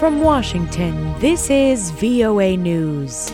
From Washington, this is VOA News.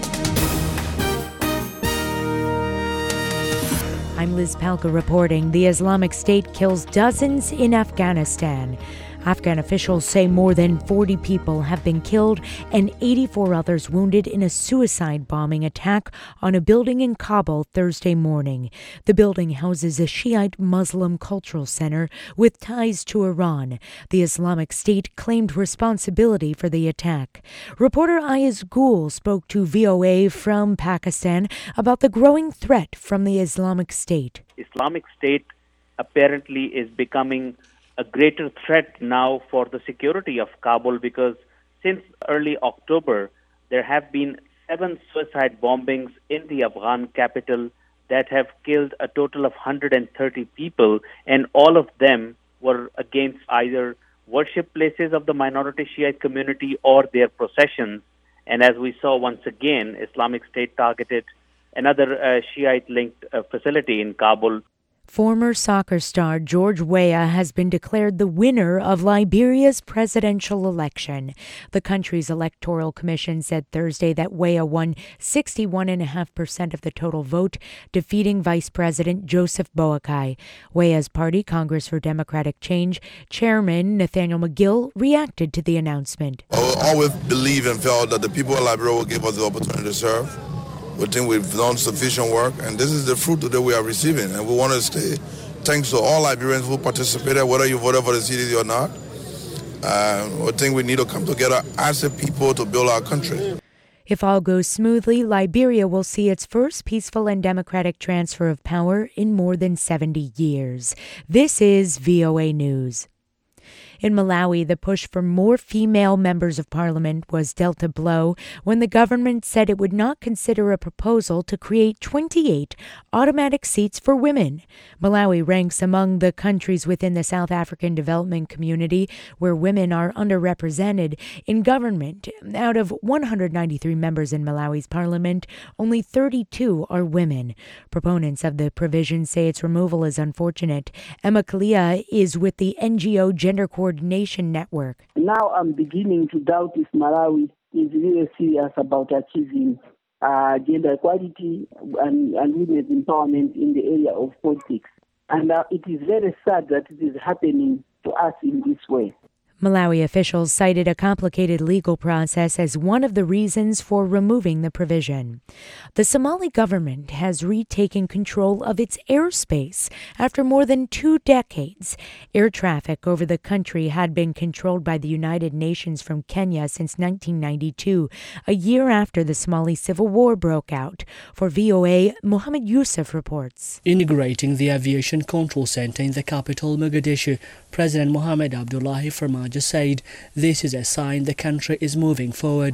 I'm Liz Palka reporting. The Islamic State kills dozens in Afghanistan. Afghan officials say more than 40 people have been killed and 84 others wounded in a suicide bombing attack on a building in Kabul Thursday morning. The building houses a Shiite Muslim cultural center with ties to Iran. The Islamic State claimed responsibility for the attack. Reporter Ayaz Gul spoke to VOA from Pakistan about the growing threat from the Islamic State. Islamic State apparently is becoming a greater threat now for the security of Kabul because since early October, there have been 7 suicide bombings in the Afghan capital that have killed a total of 130 people, and all of them were against either worship places of the minority Shiite community or their processions. And as we saw once again, Islamic State targeted another Shiite-linked facility in Kabul. Former soccer star George Weah has been declared the winner of Liberia's presidential election. The country's electoral commission said Thursday that Weah won 61.5% of the total vote, defeating Vice President Joseph Boakai. Weah's party, Congress for Democratic Change, Chairman Nathaniel McGill, reacted to the announcement. I always believed and felt that the people of Liberia will give us the opportunity to serve. We think we've done sufficient work, and this is the fruit that we are receiving. And we want to say thanks to all Liberians who participated, whether you voted for the CDC or not. We think we need to come together as a people to build our country. If all goes smoothly, Liberia will see its first peaceful and democratic transfer of power in more than 70 years. This is VOA News. In Malawi, the push for more female members of parliament was dealt a blow when the government said it would not consider a proposal to create 28 automatic seats for women. Malawi ranks among the countries within the South African development community where women are underrepresented in government. Out of 193 members in Malawi's parliament, only 32 are women. Proponents of the provision say its removal is unfortunate. Emma Kalia is with the NGO Gender Coordination Network. Now I'm beginning to doubt if Malawi is really serious about achieving gender equality and women's empowerment in the area of politics. And it is very sad that it is happening to us in this way. Malawi officials cited a complicated legal process as one of the reasons for removing the provision. The Somali government has retaken control of its airspace after more than 2 decades. Air traffic over the country had been controlled by the United Nations from Kenya since 1992, a year after the Somali civil war broke out. For VOA, Mohammed Yusuf reports. Integrating the aviation control center in the capital, Mogadishu, President Mohamed Abdullahi Farmajo said this is a sign the country is moving forward.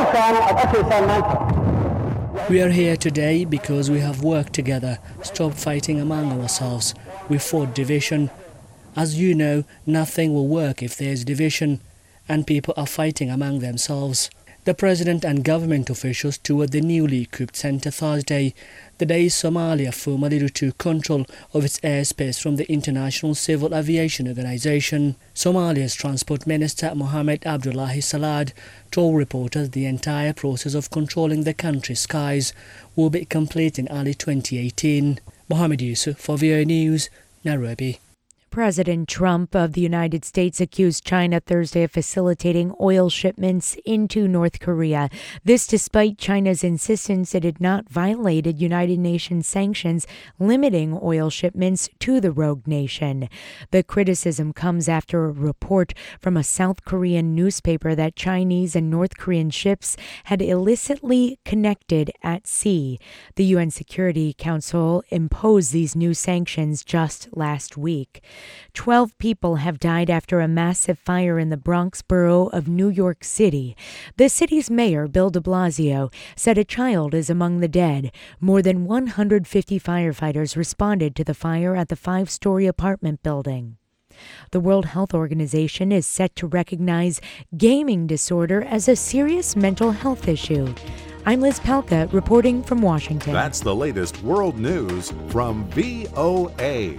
We are here today because we have worked together, stopped fighting among ourselves. We fought division. As you know, nothing will work if there is division, and people are fighting among themselves. The president and government officials toured the newly equipped center Thursday, the day Somalia formally took control of its airspace from the International Civil Aviation Organization. Somalia's Transport Minister Mohamed Abdullahi Salad told reporters the entire process of controlling the country's skies will be complete in early 2018. Mohammed Yusuf for VOA News, Nairobi. President Trump of the United States accused China Thursday of facilitating oil shipments into North Korea. This despite China's insistence it had not violated United Nations sanctions limiting oil shipments to the rogue nation. The criticism comes after a report from a South Korean newspaper that Chinese and North Korean ships had illicitly connected at sea. The UN Security Council imposed these new sanctions just last week. 12 people have died after a massive fire in the Bronx borough of New York City. The city's mayor, Bill de Blasio, said a child is among the dead. More than 150 firefighters responded to the fire at the 5-story apartment building. The World Health Organization is set to recognize gaming disorder as a serious mental health issue. I'm Liz Palka, reporting from Washington. That's the latest world news from VOA.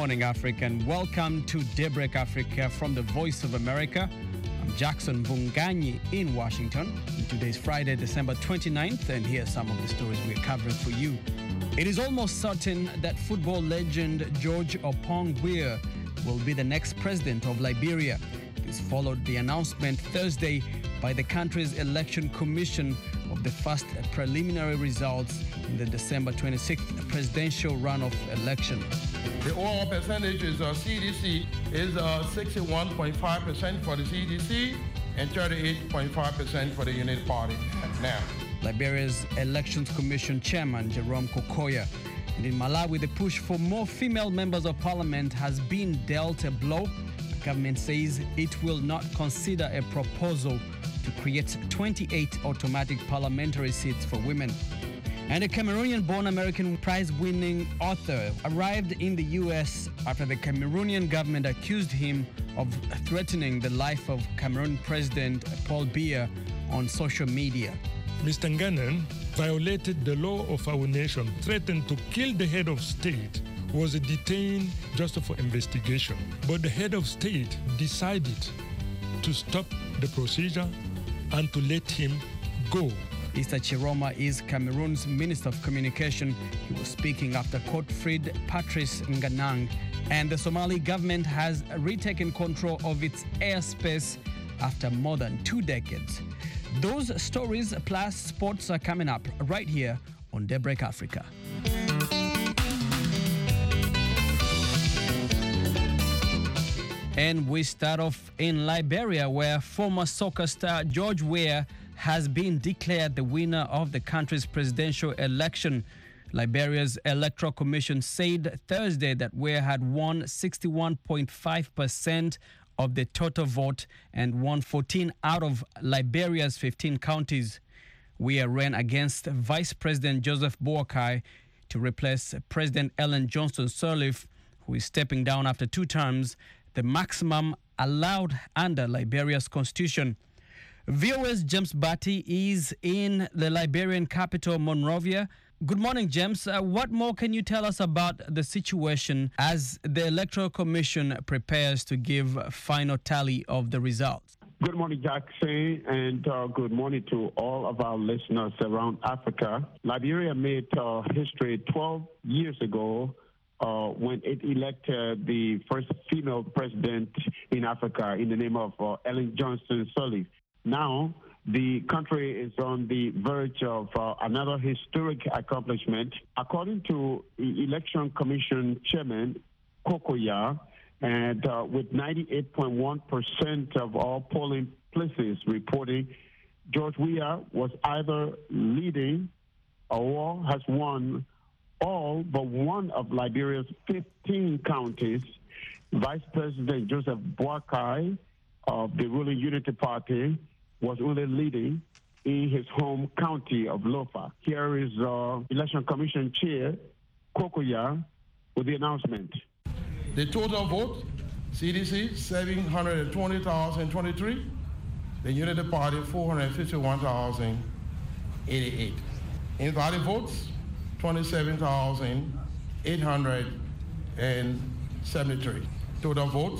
morning, Africa, and welcome to Daybreak Africa from the Voice of America. I'm Jackson Bunganyi in Washington. Today's Friday, December 29th, and here are some of the stories we're covering for you. It is almost certain that football legend George Oppong Weah will be the next president of Liberia. This followed the announcement Thursday by the country's election commission of the first preliminary results in the December 26th presidential runoff election. The overall percentages of CDC is 61.5% for the CDC and 38.5% for the Unity Party now. Liberia's Elections Commission Chairman Jerome Kokoya. And in Malawi, the push for more female members of parliament has been dealt a blow. The government says it will not consider a proposal to create 28 automatic parliamentary seats for women. And a Cameroonian-born American prize-winning author arrived in the U.S. after the Cameroonian government accused him of threatening the life of Cameroon President Paul Biya on social media. Mr. Ngannou violated the law of our nation, threatened to kill the head of state, was detained just for investigation. But the head of state decided to stop the procedure and to let him go. Issa Chiroma is Cameroon's Minister of Communication. He was speaking after court freed Patrice Ngannou, and the Somali government has retaken control of its airspace after more than 2 decades. Those stories plus sports are coming up right here on Daybreak Africa. And we start off in Liberia, where former soccer star George Weah has been declared the winner of the country's presidential election. Liberia's Electoral Commission said Thursday that Weah had won 61.5% of the total vote and won 14 out of Liberia's 15 counties. Weah ran against Vice President Joseph Boakai to replace President Ellen Johnson Sirleaf, who is stepping down after 2 terms, the maximum allowed under Liberia's constitution. VOA's James Batty is in the Liberian capital, Monrovia. Good morning, James. What more can you tell us about the situation as the Electoral Commission prepares to give a final tally of the results? Good morning, Jackson, and good morning to all of our listeners around Africa. Liberia made history 12 years ago when it elected the first female president in Africa in the name of Ellen Johnson Sirleaf. Now, the country is on the verge of another historic accomplishment. According to the Election Commission Chairman Kokoya, and with 98.1% of all polling places reporting, George Weah was either leading or has won all but one of Liberia's 15 counties. Vice President Joseph Boakai of the ruling Unity Party was only leading in his home county of Lofa. Here is Election Commission Chair Kokoya with the announcement. The total vote, CDC 720,023, the Unity Party 451,088. Invalid votes 27,873. Total votes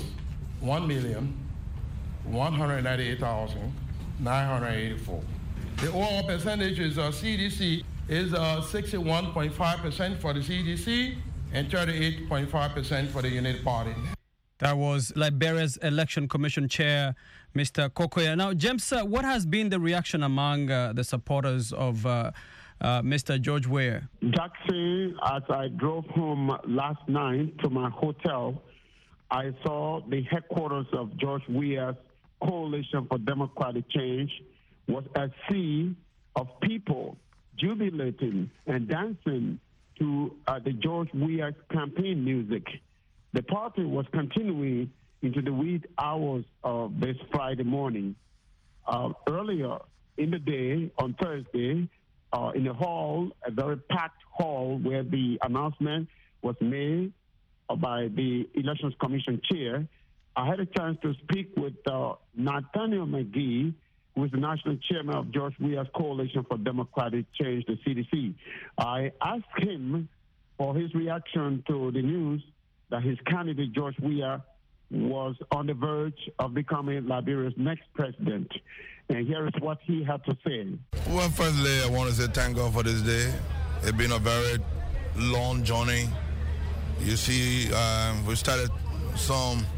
1,198,984. The overall percentages of CDC is 61.5% for the CDC and 38.5% for the Unity Party. That was Liberia's Election Commission Chair, Mr. Kokoya. Now, James, what has been the reaction among the supporters of Mr. George Weah? Jackson, as I drove home last night to my hotel, I saw the headquarters of George Weah's Coalition for Democratic Change was a sea of people jubilating and dancing to the George Weah campaign music. The party was continuing into the wee hours of this Friday morning. Earlier in the day, on Thursday, in a hall, a very packed hall where the announcement was made by the Elections Commission Chair, I had a chance to speak with Nathaniel McGee, who is the national chairman of George Weah's Coalition for Democratic Change, the CDC. I asked him for his reaction to the news that his candidate, George Weah, was on the verge of becoming Liberia's next president. And here is what he had to say. Well, firstly, I want to say thank God for this day. It's been a very long journey. You see, we started some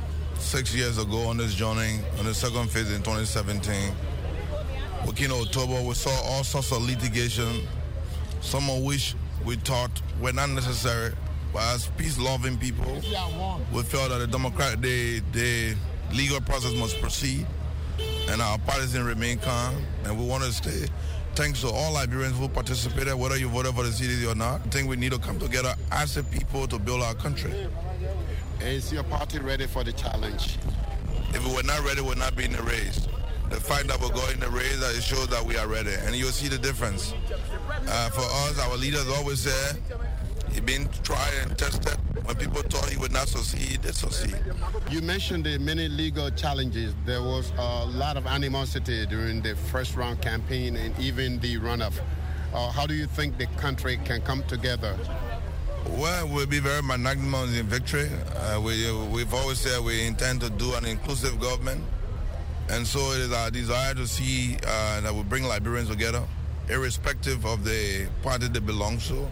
6 years ago on this journey, on the second phase in 2017. Working in October, we saw all sorts of litigation, some of which we thought were not necessary. But as peace-loving people, we felt that the legal process must proceed, and our partisan remain calm, and we want to stay. Thanks to all Liberians who participated, whether you voted for the CDC or not. I think we need to come together as a people to build our country. Is your party ready for the challenge? If we were not ready, we would not be in the race. The fact that we're going in the race, it shows that we are ready, and you'll see the difference. For us, our leaders always say, he's been tried and tested. When people thought he would not succeed, they succeed. You mentioned the many legal challenges. There was a lot of animosity during the first round campaign and even the runoff. How do you think the country can come together? Well, we'll be very magnanimous in victory. We've always said we intend to do an inclusive government. And so it is our desire to see that we bring Liberians together, irrespective of the party they belong to.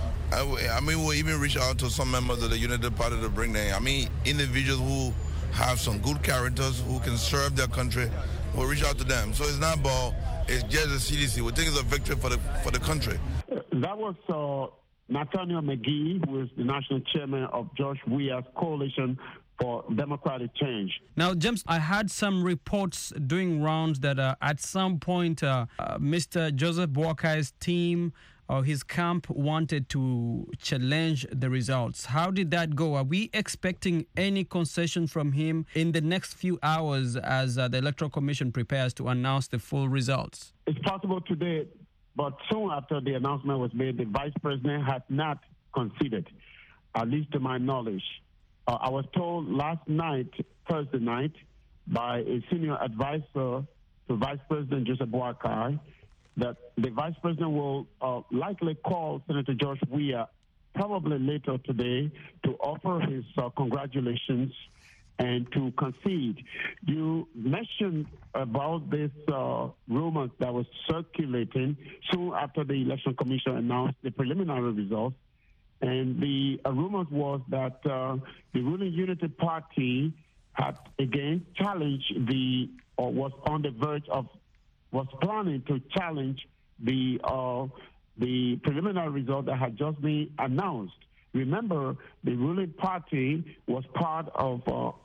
I mean, we'll even reach out to some members of the United Party to bring them. I mean, individuals who have some good characters, who can serve their country, we'll reach out to them. So it's not about, it's just the CDC. We think it's a victory for the country. That was Nathaniel McGee, who is the national chairman of George Weah's Coalition for Democratic Change. Now, James, I had some reports doing rounds that at some point Mr. Joseph Boakai's team or his camp wanted to challenge the results. How did that go? Are we expecting any concession from him in the next few hours as the Electoral Commission prepares to announce the full results? It's possible today, but soon after the announcement was made, the vice president had not conceded, at least to my knowledge. I was told last night, Thursday night, by a senior advisor to Vice President Joseph Boakai, that the Vice President will likely call Senator George Weah probably later today to offer his congratulations and to concede. You mentioned about this rumors that was circulating soon after the Election Commission announced the preliminary results. And the rumors was that the ruling Unity Party had again challenged was on the verge of, was planning to challenge the preliminary result that had just been announced. Remember, the ruling party was part of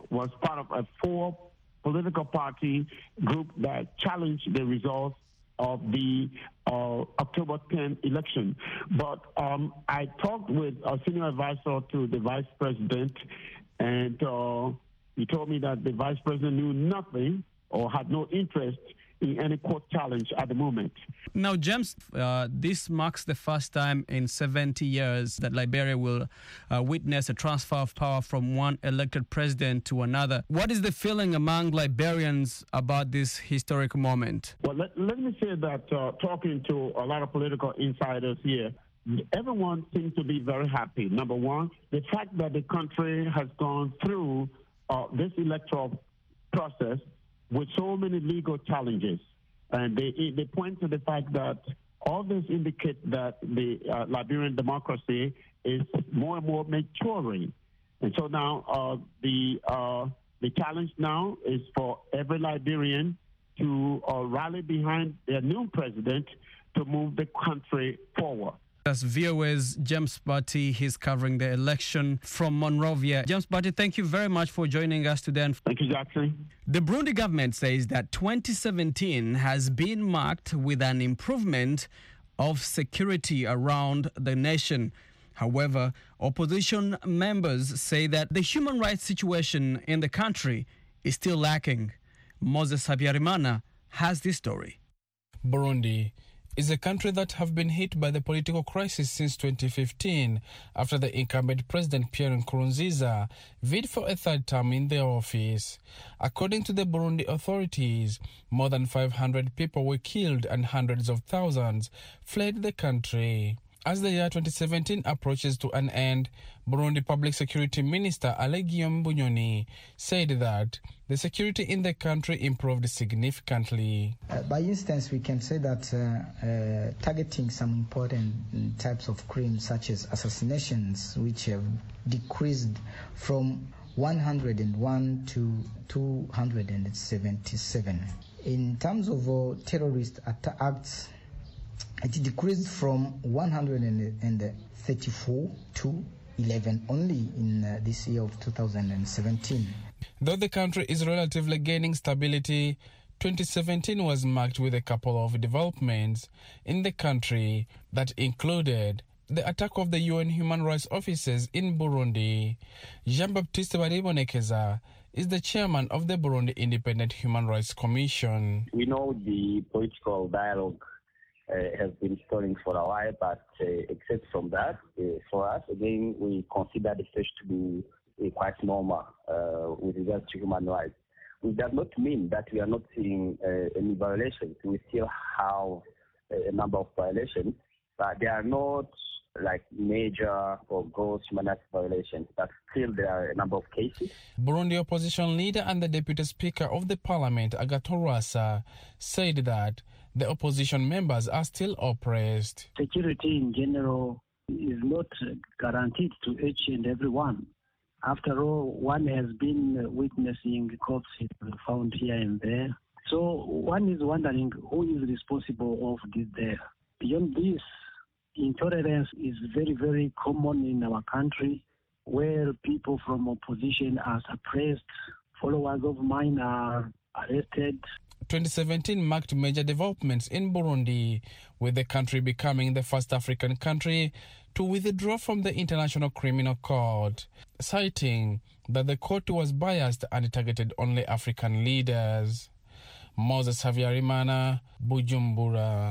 a 4 political party group that challenged the results of the October 10th election. But I talked with a senior advisor to the vice president, and he told me that the vice president knew nothing or had no interest in any court challenge at the moment. Now, James, this marks the first time in 70 years that Liberia will witness a transfer of power from one elected president to another. What is the feeling among Liberians about this historic moment? Well, let me say that talking to a lot of political insiders here, everyone seems to be very happy. Number one, the fact that the country has gone through this electoral process with so many legal challenges. And they point to the fact that all this indicates that the Liberian democracy is more and more maturing. And so now the challenge now is for every Liberian to rally behind their new president to move the country forward. That's VOA's James Bati. He's covering the election from Monrovia. James Bati, thank you very much for joining us today. Thank you, Jackson. The Burundi government says that 2017 has been marked with an improvement of security around the nation. However, opposition members say that the human rights situation in the country is still lacking. Moses Habyarimana has this story. Burundi is a country that have been hit by the political crisis since 2015 after the incumbent President Pierre Nkurunziza vied for a third term in the office. According to the Burundi authorities, more than 500 people were killed and hundreds of thousands fled the country. As the year 2017 approaches to an end, Burundi Public Security Minister Alegium Bunyoni said that the security in the country improved significantly. By instance, we can say that targeting some important types of crimes such as assassinations, which have decreased from 101 to 277. In terms of terrorist acts, it decreased from 134 to 11 only in this year of 2017. Though the country is relatively gaining stability, 2017 was marked with a couple of developments in the country that included the attack of the UN human rights officers in Burundi. Jean-Baptiste Baribonekeza is the chairman of the Burundi Independent Human Rights Commission. We know the political dialogue has been stalling for a while, but except from that, for us, again, we consider the situation to be quite normal with regards to human rights. It does not mean that we are not seeing any violations. We still have a number of violations, but they are not like major or gross human rights violations, but still there are a number of cases. Burundi opposition leader and the deputy speaker of the parliament, Agathon Rwasa, said that the opposition members are still oppressed. Security in general is not guaranteed to each and every one. After all, one has been witnessing corpses found here and there. So one is wondering who is responsible of this there. Beyond this, intolerance is very, very common in our country, where people from opposition are suppressed, followers of mine are arrested. 2017 marked major developments in Burundi, with the country becoming the first African country to withdraw from the International Criminal Court, citing that the court was biased and targeted only African leaders. Moses Havyarimana, Bujumbura.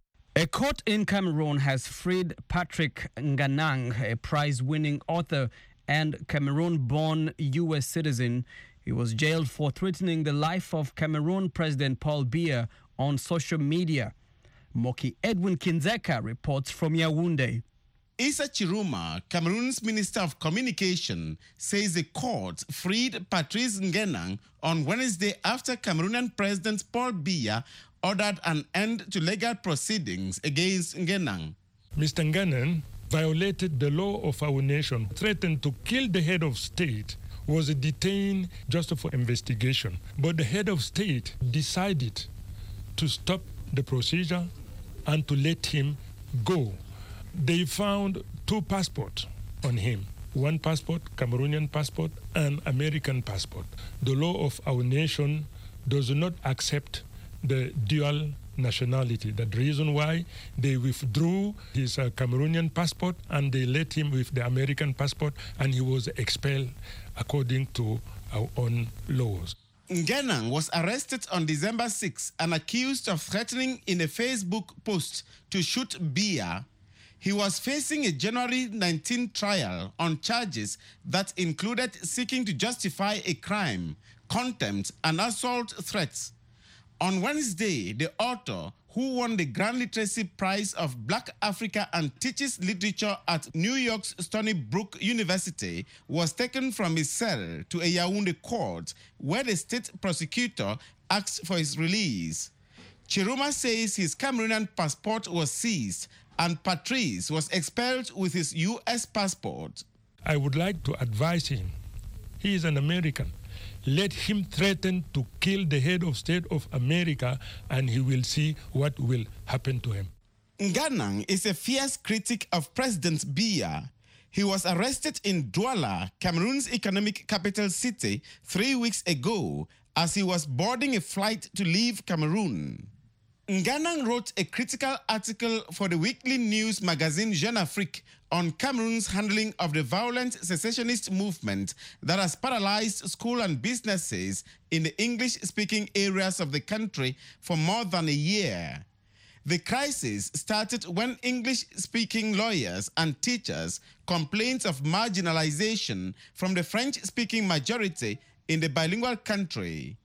A court in Cameroon has freed Patrick Nganang, a prize-winning author and Cameroon-born U.S. citizen. He was jailed for threatening the life of Cameroon President Paul Biya on social media. Moki Edwin Kinzeka reports from Yaoundé. Issa Chiruma, Cameroon's Minister of Communication, says the court freed Patrice Nganang on Wednesday after Cameroonian President Paul Biya ordered an end to legal proceedings against Nganang. Mr. Nganang violated the law of our nation, threatened to kill the head of state, was detained just for investigation. But the head of state decided to stop the procedure and to let him go. They found 2 passports on him. 1 passport, Cameroonian passport, and American passport. The law of our nation does not accept the dual nationality. That's the reason why they withdrew his Cameroonian passport and they let him with the American passport, and he was expelled according to our own laws. Nganang was arrested on December 6 and accused of threatening in a Facebook post to shoot Biya. He was facing a January 19 trial on charges that included seeking to justify a crime, contempt, and assault threats. On Wednesday, the author, who won the Grand Literacy Prize of Black Africa and teaches literature at New York's Stony Brook University, was taken from his cell to a Yaoundé court where the state prosecutor asked for his release. Chiruma says his Cameroonian passport was seized and Patrice was expelled with his U.S. passport. I would like to advise him. He is an American. Let him threaten to kill the head of state of America, and he will see what will happen to him. Nganang is a fierce critic of President Biya. He was arrested in Douala, Cameroon's economic capital city, 3 weeks ago as he was boarding a flight to leave Cameroon. Nganang wrote a critical article for the weekly news magazine Jeune Afrique on Cameroon's handling of the violent secessionist movement that has paralyzed schools and businesses in the English-speaking areas of the country for more than a year. The crisis started when English-speaking lawyers and teachers complained of marginalization from the French-speaking majority in the bilingual country.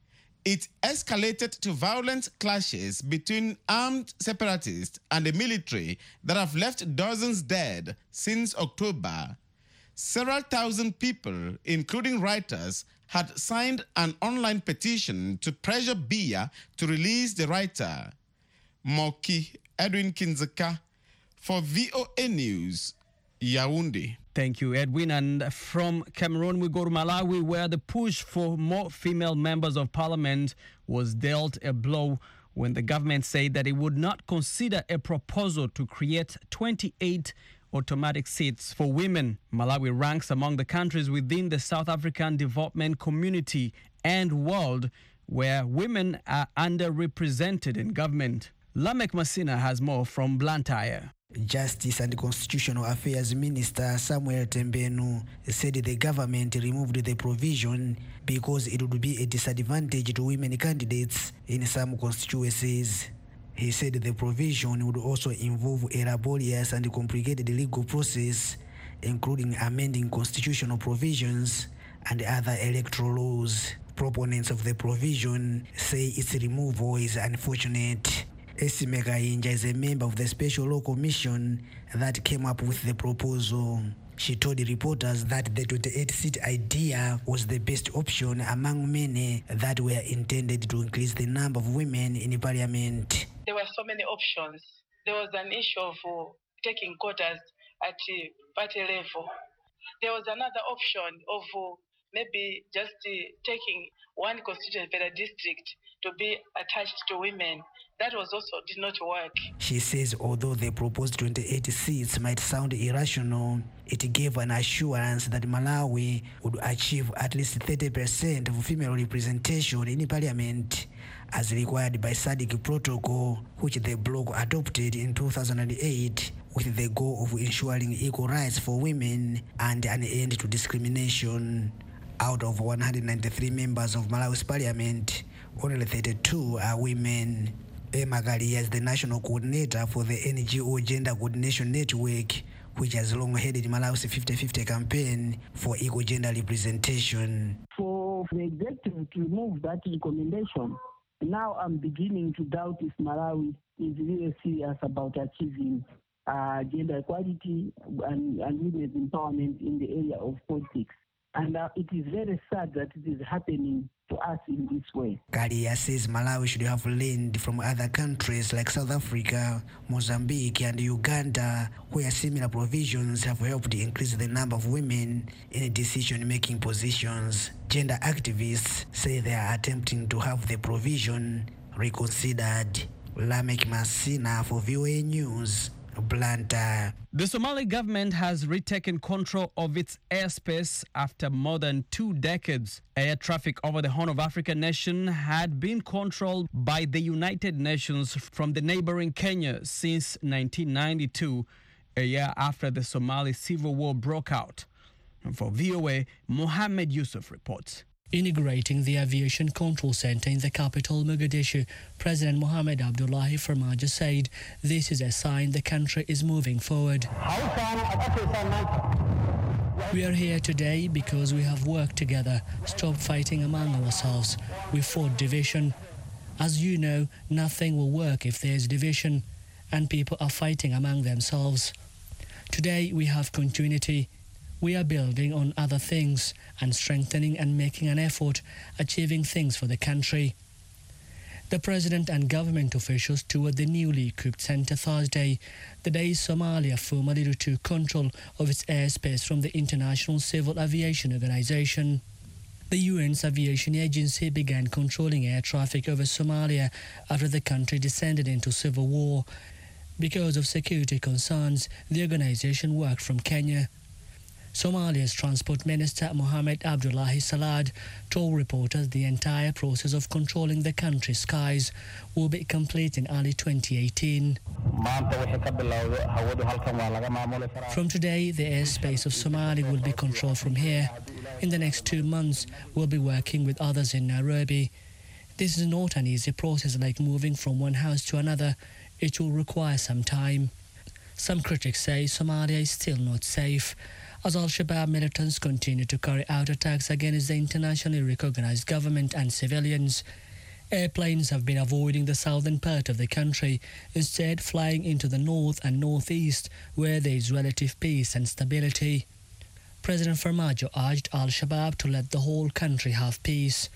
it escalated to violent clashes between armed separatists and the military that have left dozens dead since October. Several thousand people, including writers, had signed an online petition to pressure Biya to release the writer. Moki Edwin Kinzeka for VOA News, Yaoundé. Thank you, Edwin. And from Cameroon, we go to Malawi, where the push for more female members of parliament was dealt a blow when the government said that it would not consider a proposal to create 28 automatic seats for women. Malawi ranks among the countries within the South African development community and world where women are underrepresented in government. Lamek Masina has more from Blantyre. Justice and Constitutional Affairs Minister Samuel Tembenu said the government removed the provision because it would be a disadvantage to women candidates in some constituencies. He said the provision would also involve a laborious and complicated legal process, including amending constitutional provisions and other electoral laws. Proponents of the provision say its removal is unfortunate. Esime Kayinja is a member of the Special Law Commission that came up with the proposal. She told the reporters that the 28-seat idea was the best option among many that were intended to increase the number of women in parliament. There were so many options. There was an issue of taking quotas at party level. There was another option of maybe just taking one constituent per district to be attached to women. That was also did not work. She says although the proposed 28 seats might sound irrational, it gave an assurance that Malawi would achieve at least 30% of female representation in parliament, as required by SADC protocol, which the bloc adopted in 2008 with the goal of ensuring equal rights for women and an end to discrimination. Out of 193 members of Malawi's parliament, only 32 are women. Emma Gali is the national coordinator for the NGO Gender Coordination Network, which has long headed Malawi's 50-50 campaign for equal gender representation. For the executive to remove that recommendation, now I'm beginning to doubt if Malawi is really serious about achieving gender equality and women's empowerment in the area of politics. And it is very sad that it is happening to us in this way. Kalia says Malawi should have learned from other countries like South Africa, Mozambique, and Uganda, where similar provisions have helped increase the number of women in decision-making positions. Gender activists say they are attempting to have the provision reconsidered. Lamek Masina for VOA News, Blantyre. The Somali government has retaken control of its airspace after more than 2 decades. Air traffic over the Horn of Africa nation had been controlled by the United Nations from the neighboring Kenya since 1992, a year after the Somali civil war broke out. And for VOA, Mohammed Yusuf reports. Integrating the aviation control center in the capital, Mogadishu, President Mohamed Abdullahi Farmajo said this is a sign the country is moving forward. We are here today because we have worked together, stopped fighting among ourselves. We fought division. As you know, nothing will work if there is division, and people are fighting among themselves. Today we have continuity. We are building on other things and strengthening and making an effort, achieving things for the country. The President and government officials toured the newly equipped centre Thursday, the day Somalia formally retook control of its airspace from the International Civil Aviation Organization. The UN's aviation agency began controlling air traffic over Somalia after the country descended into civil war. Because of security concerns, the organization worked from Kenya. Somalia's Transport Minister Mohamed Abdullahi Salad told reporters the entire process of controlling the country's skies will be complete in early 2018. From today, the airspace of Somalia will be controlled from here. In the next 2 months, we'll be working with others in Nairobi. This is not an easy process like moving from one house to another. It will require some time. Some critics say Somalia is still not safe, as Al-Shabaab militants continue to carry out attacks against the internationally recognized government and civilians. Airplanes have been avoiding the southern part of the country, instead flying into the north and northeast, where there is relative peace and stability. President Farmajo urged Al-Shabaab to let the whole country have peace.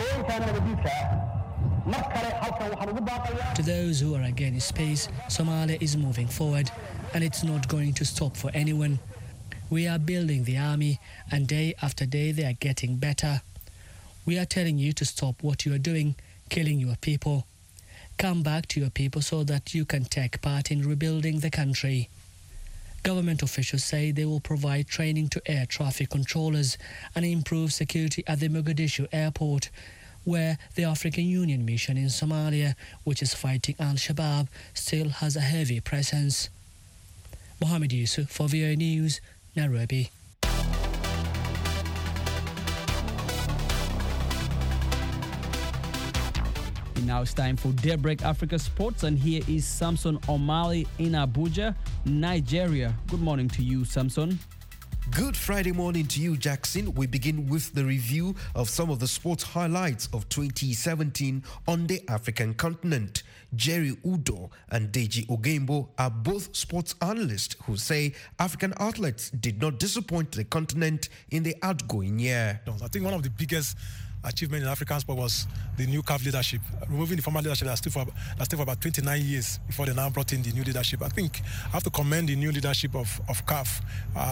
To those who are against peace, Somalia is moving forward, and it's not going to stop for anyone. We are building the army, and day after day they are getting better. We are telling you to stop what you are doing, killing your people. Come back to your people so that you can take part in rebuilding the country. Government officials say they will provide training to air traffic controllers and improve security at the Mogadishu airport, where the African Union mission in Somalia, which is fighting Al-Shabaab, still has a heavy presence. Mohammed Yusuf for VOA News, Nairobi. Now it's time for Daybreak Africa Sports, and here is Samson Omali in Abuja, Nigeria. Good morning to you, Samson. Good Friday morning to you, Jackson. We begin with the review of some of the sports highlights of 2017 on the African continent. Jerry Udo and Deji Ogembo are both sports analysts who say African athletes did not disappoint the continent in the outgoing year. I think one of the biggest achievement in African sport was the new CAF leadership, removing the former leadership that stood for about 29 years before they now brought in the new leadership. I think I have to commend the new leadership of CAF.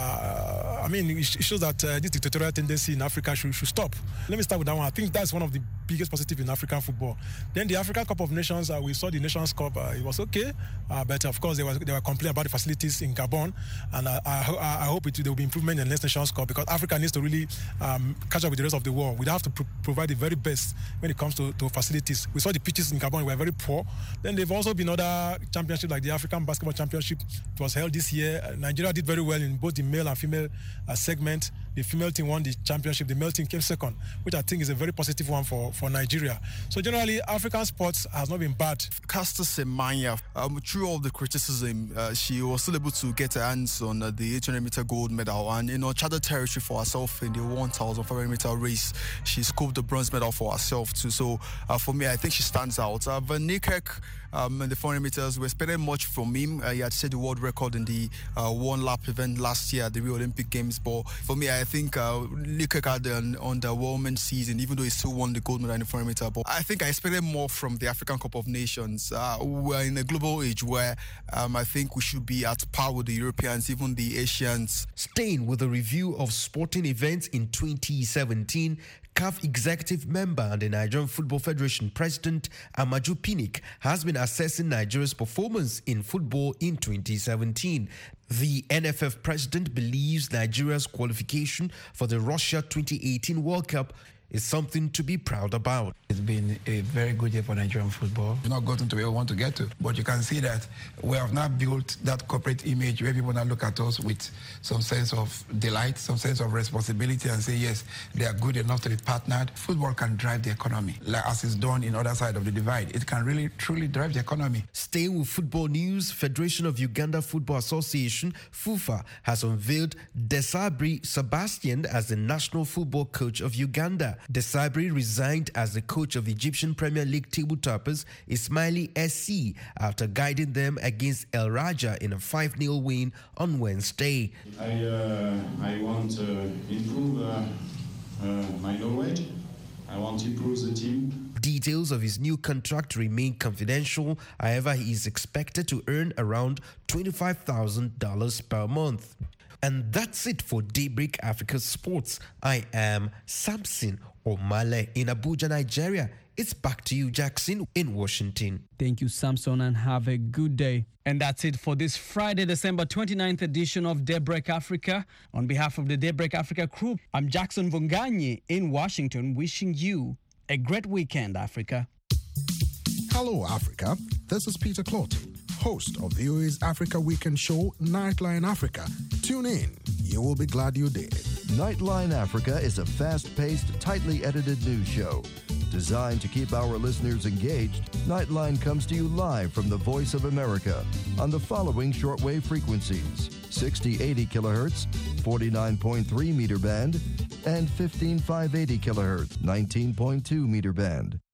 I mean, it shows that this dictatorial tendency in Africa should stop. Let me start with that one. I think that's one of the biggest positives in African football. Then the African Cup of Nations, we saw the Nations Cup. It was okay, but of course they were complaining about the facilities in Gabon, and I hope there will be improvement in the next Nations Cup, because Africa needs to really catch up with the rest of the world. We have to provide the very best when it comes to facilities. We saw the pitches in Gabon were very poor. Then there have also been other championships like the African Basketball Championship. It was held this year. Nigeria did very well in both the male and female segment. The female team won the championship. The male team came second, which I think is a very positive one for Nigeria. So generally, African sports has not been bad. Caster Semenya, through all the criticism, she was still able to get her hands on the 800-meter gold medal and, charted territory for herself in the 1,500-meter race. She scooped the bronze medal for herself too. So for me, I think she stands out. Van Niekerk, in the 400 meters, we expected much from him. He had set the world record in the one-lap event last year at the Rio Olympic Games. But for me, I think Niekerk had an underwhelming season, even though he still won the gold medal in the 400 meter. But I think I expected more from the African Cup of Nations. We're in a global age where I think we should be at par with the Europeans, even the Asians. Staying with a review of sporting events in 2017, CAF executive member and the Nigerian Football Federation president Amaju Pinnick has been assessing Nigeria's performance in football in 2017. The NFF president believes Nigeria's qualification for the Russia 2018 World Cup is something to be proud about. It's been a very good year for Nigerian football. We've not gotten to where we want to get to, but you can see that we have now built that corporate image where people now look at us with some sense of delight, some sense of responsibility, and say, yes, they are good enough to be partnered. Football can drive the economy, like as it's done in other side of the divide. It can really, truly drive the economy. Staying with football news, Federation of Uganda Football Association, FUFA, has unveiled Desabri Sebastian as the national football coach of Uganda. Desabri resigned as the coach of Egyptian Premier League table toppers Ismaili SC after guiding them against El Raja in a 5-0 win on Wednesday. I want to improve my knowledge. I want to improve the team. Details of his new contract remain confidential. However, he is expected to earn around $25,000 per month. And that's it for Daybreak Africa Sports. I am Samson Omale in Abuja, Nigeria. It's back to you, Jackson, in Washington. Thank you, Samson, and have a good day. And that's it for this Friday, December 29th edition of Daybreak Africa. On behalf of the Daybreak Africa crew, I'm Jackson Vunganyi in Washington, wishing you a great weekend, Africa. Hello, Africa. This is Peter Clotty, host of VOA's Africa Weekend show, Nightline Africa. Tune in. You will be glad you did. Nightline Africa is a fast-paced, tightly edited news show. Designed to keep our listeners engaged, Nightline comes to you live from the Voice of America on the following shortwave frequencies: 6080 kilohertz, 49.3 meter band, and 15580 kilohertz, 19.2 meter band.